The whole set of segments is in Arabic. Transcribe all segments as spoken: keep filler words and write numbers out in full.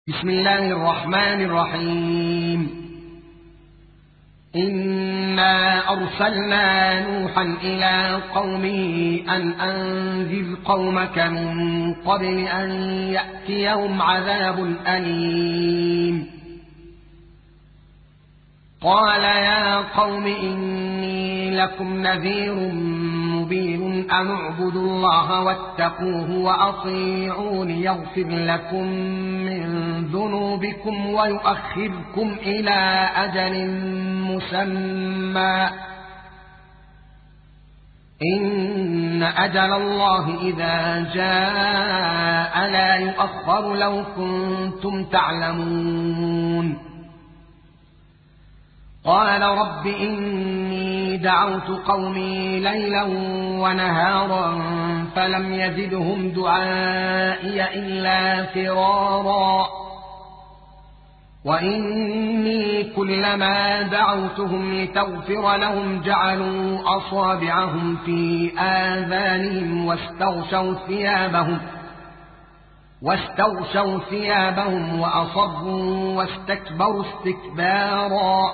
بسم الله الرحمن الرحيم. إنا أرسلنا نوحا إلى قومه أن أنذر قومك من قبل أن يأتيهم عذاب أليم. قال يا قوم إني لكم نذير مبين أن اعبدوا الله واتقوه وأطيعون يغفر لكم من ذنوبكم ويؤخركم إلى أجل مسمى إن أجل الله إذا جاء لا يؤخر لو كنتم تعلمون. قال رب إني دعوت قومي ليلا ونهارا فلم يزدهم دعائي إلا فرارا وإني كلما دعوتهم لتغفر لهم جعلوا أصابعهم في آذانهم واستغشوا ثيابهم واستغشوا ثيابهم وأصروا واستكبروا استكبارا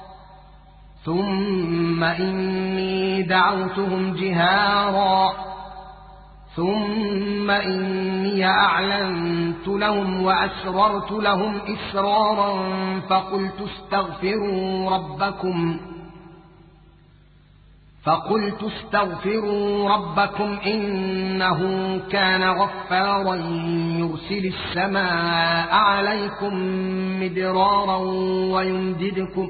ثم إني دعوتهم جهارا ثم إني أعلنت لهم وأسررت لهم إسرارا فقلت استغفروا ربكم فقلت استغفروا ربكم إنه كان غفارا يرسل السماء عليكم مدرارا ويمددكم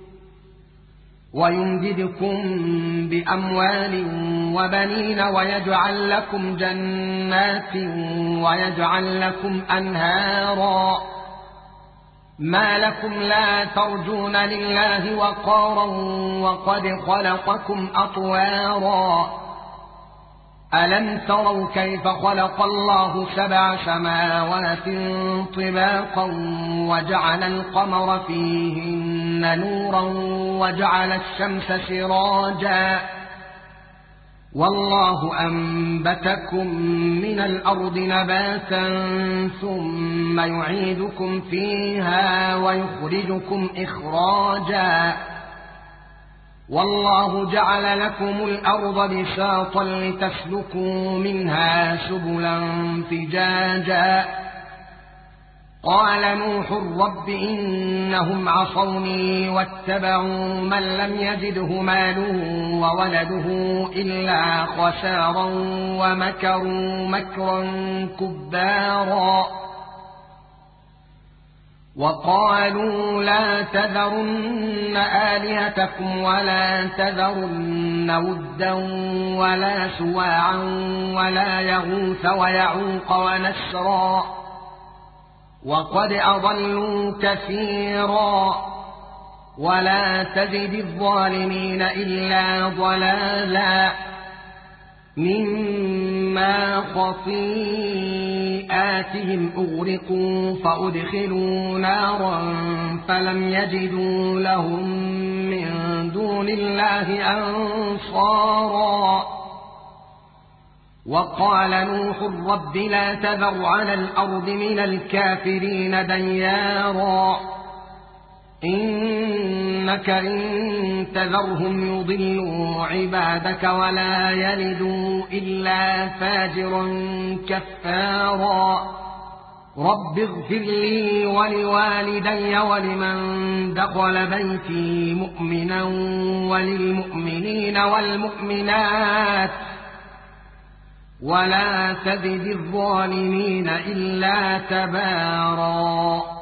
ويمددكم بأموال وبنين ويجعل لكم جنات ويجعل لكم أنهارا ما لكم لا ترجون لله وقارا وقد خلقكم أطوارا ألم تروا كيف خلق الله سبع سماوات طباقا وجعل القمر فيهن نورا وجعل الشمس سراجا والله أنبتكم من الأرض نباتا ثم يعيدكم فيها ويخرجكم إخراجا والله جعل لكم الأرض بساطا لتسلكوا منها سبلا فجاجا. قال نوح رب إنهم عصوني واتبعوا من لم يزده ماله وولده إلا خسارا ومكروا مكرا كبارا وقالوا لا تذرن آلهتكم ولا تذرن ودا ولا سواعا ولا يغوث ويعوق ونسرا وقد أضلوا كثيرا ولا تزد الظالمين إلا ضلالا مما خطيئاتهم أغرقوا فأدخلوا نارا فلم يجدوا لهم من دون الله أنصارا. وقال نوح رب لا تذر على الأرض من الكافرين ديارا إنك إن تذرهم يضلوا عبادك ولا يلدوا إلا فاجرا كفارا. رب اغفر لي ولوالدي ولمن دخل بيتي مؤمنا وللمؤمنين والمؤمنات ولا تزد الظالمين إلا تبارا.